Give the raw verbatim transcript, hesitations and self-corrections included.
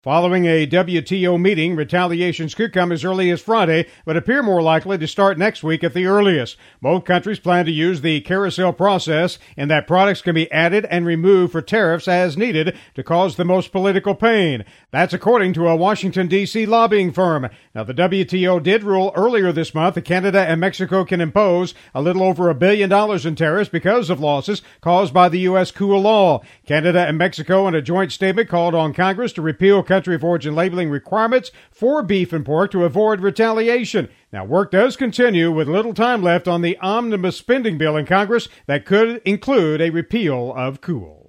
Following a W T O meeting, retaliations could come as early as Friday, but appear more likely to start next week at the earliest. Both countries plan to use the carousel process in that products can be added and removed for tariffs as needed to cause the most political pain. That's according to a Washington, D C lobbying firm. Now, the W T O did rule earlier this month that Canada and Mexico can impose a little over a billion dollars in tariffs because of losses caused by the U S Cool Law. Canada and Mexico in a joint statement called on Congress to repeal country of origin labeling requirements for beef and pork to avoid retaliation. Now, work does continue with little time left on the omnibus spending bill in Congress that could include a repeal of Cool.